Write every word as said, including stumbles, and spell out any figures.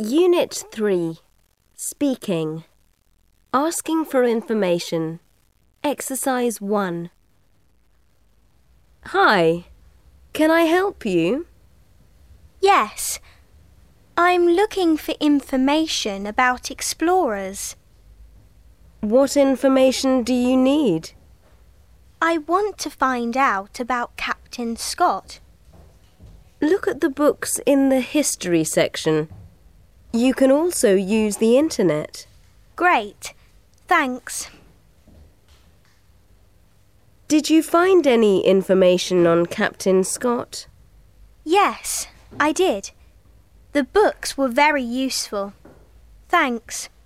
Unit three. Speaking. Asking for information. Exercise one. Hi. Can I help you? Yes. I'm looking for information about explorers. What information do you need? I want to find out about Captain Scott. Look at the books in the history section. You can also use the internet. Great. Thanks. Did you find any information on Captain Scott? Yes, I did. The books were very useful. Thanks.